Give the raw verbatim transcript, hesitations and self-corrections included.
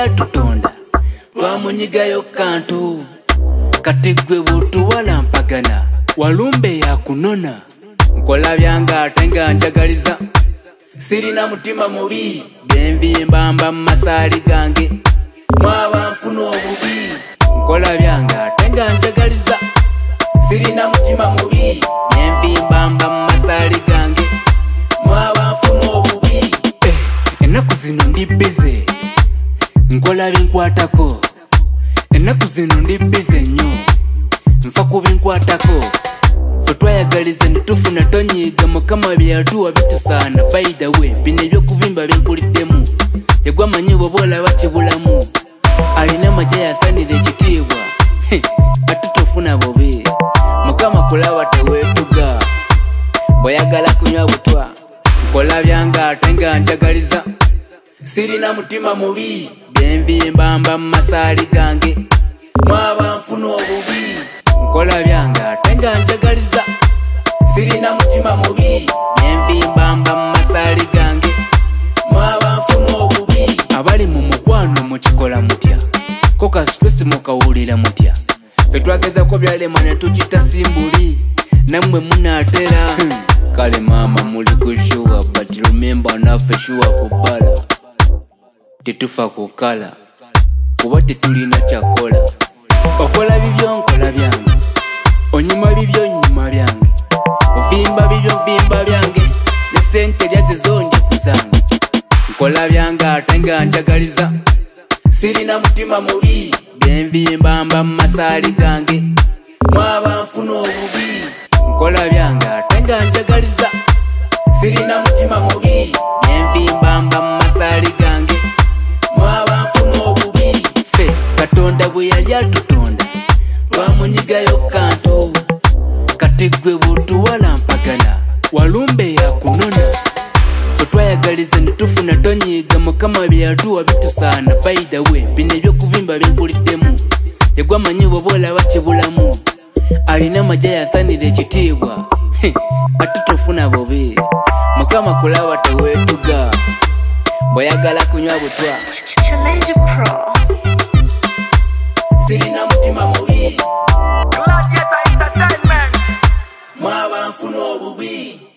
yatutonda twamunyigayo kantu kati gwe bw'otuwala mpagana walumbe yakunona nkola byange ate nga njagaliza sirina mutima mubi byenvimbamba mu masaali gange mwaba nfuna obubi nkola byange ate nga njagaliza sirina mutima mubi byenvimbamba mu masaali gange mwaba nfuna obubi eh, ennaku zino ndi bize nkola binkwatako ennaku zino ndi bize nnyo nfa ku binkwatako fe twayagaliza ne tufuna tonyiiga mukama byeyatuwa bitusaana by the way bino ebyokuvimba binkuliddemu yegwa manyi bwoba olaba kibulamu alina amagye yasanira ekitiibwa ate tofuna bubi mukama kulaba teweetuga bw'oyagala kunywa butwa nkola byange ate nga njagaliza sirina mutima mubi byenvimbamba mu masaali gange mwaba nfuna obubi nkola byange ate nga njagaliza sirina mutima mubi byenvimbamba mu masaali gange mwaba nfuna obubi abali mu mukwano mukikola mutya ko kasitwesi mukawulira mutya fe twagezako byalema ne tukita simbuli nammwe munaatera hmm. kale maama muli kushuwa but remember naffe shuwa kubala tetufa kukala kuba tetulina kyakola okola bibyo nkola byange onyuma bibyo nyuma byange ovimba bibyo vimba byange ne sente lyaze zonje kuzange nkola byange ate nga njagaliza sirina mutima mubi byenvimbamba mu masaali gange mwaba nfuna obubi nkola byange ate nga njagaliza sirina mutima mubi byenvimbamba mu masaali gange mwaba nfuna obubi fe katonda bwe yali atutonda twamunyigayo kantu kati gwe bw'otuwala mpagana walumbe yakunona fe twayagaliza ne tufuna tonyiiga mukama byeyatuwa bitusaana by the way bino ebyokuvimba binkuliddemu yegwa manyi bwoba olaba kibulamu alina amagye yasanira ekitiibwa ate tofuna bubi mukama kulaba teweetuga bw'oyagala kunywa butwa Challenge Pro. sirina mutima mubi Gladiator Entertainment. mwaba nfuna obubi